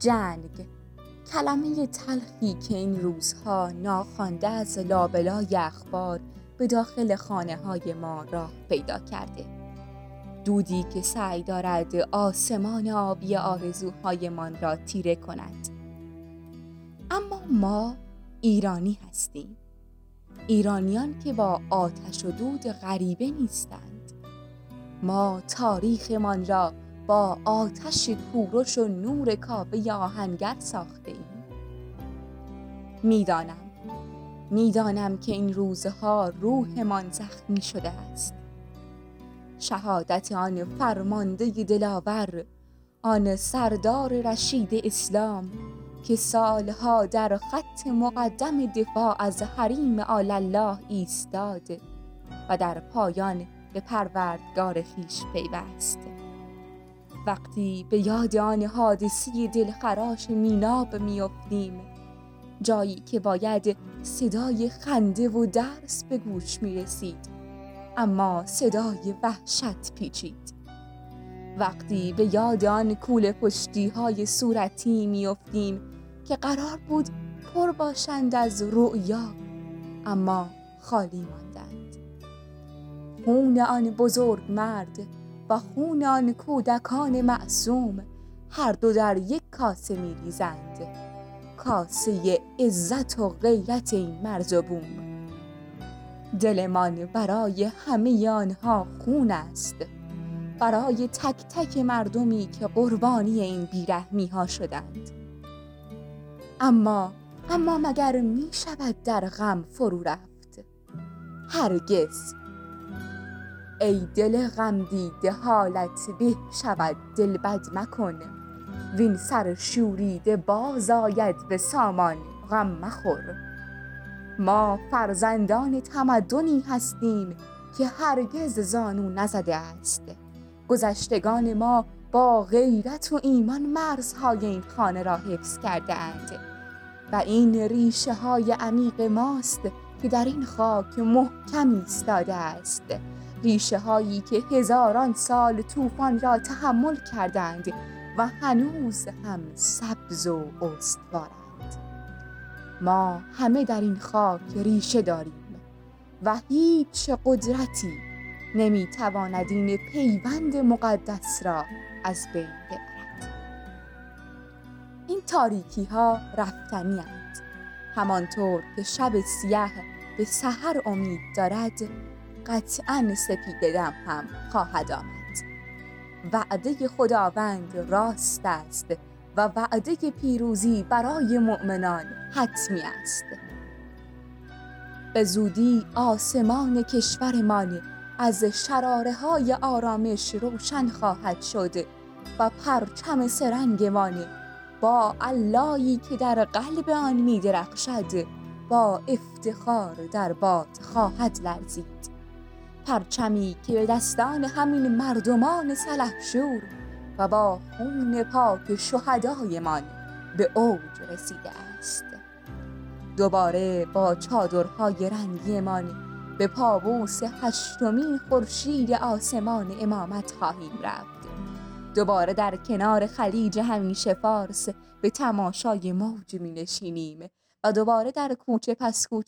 جنگ، کلمه تلخی که این روزها ناخوانده از لابلای اخبار به داخل خانه‌های ما راه پیدا کرده. دودی که سعی دارد آسمان آبی آرزوهایمان را تیره کند. اما ما ایرانی هستیم. ایرانیان که با آتش و دود غریبه نیستند. ما تاریخمان را با آتش کوروش و نور کاوه آهنگر ساخته ایم. میدانم که این روزها روحمان زخمی شده است. شهادت آن فرمانده دلاور، آن سردار رشید اسلام که سالها در خط مقدم دفاع از حریم آل الله ایستاد و در پایان به پروردگار خویش پیوست. وقتی به یاد آن حادثه دلخراش میناب میافتیم، جایی که باید صدای خنده و درس به گوش میرسید، اما صدای وحشت پیچید. وقتی به یاد آن کوله پشتی های صورتی میافتیم که قرار بود پر باشند از رؤیا، اما خالی ماندند. خون آن بزرگ مرد و خون آن کودکان معصوم هر دو در یک کاسه می‌ریزند، کاسه عزت و غیرت این مرز و بوم. دلمان برای همه آنها خون است، برای تک تک مردمی که قربانی این بیرحمی‌ها شدند. اما مگر می شود در غم فرو رفت؟ هرگز. ای دل غم دیده حالت به شود، دل بد مکن، وین سر شوریده باز آید به سامان، غم مخور. ما فرزندان تمدنی هستیم که هرگز زانو نزده است. گذشتگان ما با غیرت و ایمان مرزهای این خانه را حفظ کرده اند و این ریشه های عمیق ماست که در این خاک محکم ایستاده است. ریشه هایی که هزاران سال طوفان را تحمل کردند و هنوز هم سبز و استوارند. ما همه در این خاک ریشه داریم و هیچ قدرتی نمیتواند این پیوند مقدس را از بین ببرد. این تاریکی ها رفتنی اند. همانطور که شب سیاه به سحر امید دارد، قطعاً سپید دم هم خواهد آمد. وعده خداوند راست است و وعده پیروزی برای مؤمنان حتمی است. به زودی آسمان کشورمان از شراره‌های آرامش روشن خواهد شد و پرچم سرنگمان با علایی که در قلب آن می درخشد با افتخار در باد خواهد لرزید. پرچمی که به دستان همین مردمان سلحشور و با خون پاک شهدایمان به اوج رسیده است. دوباره با چادرهای رنگیمان به پابوس هشتمین خورشید آسمان امامت خواهیم رفت. دوباره در کنار خلیج همیشه فارس به تماشای موج می نشینیم و دوباره در کوچه پس کوچه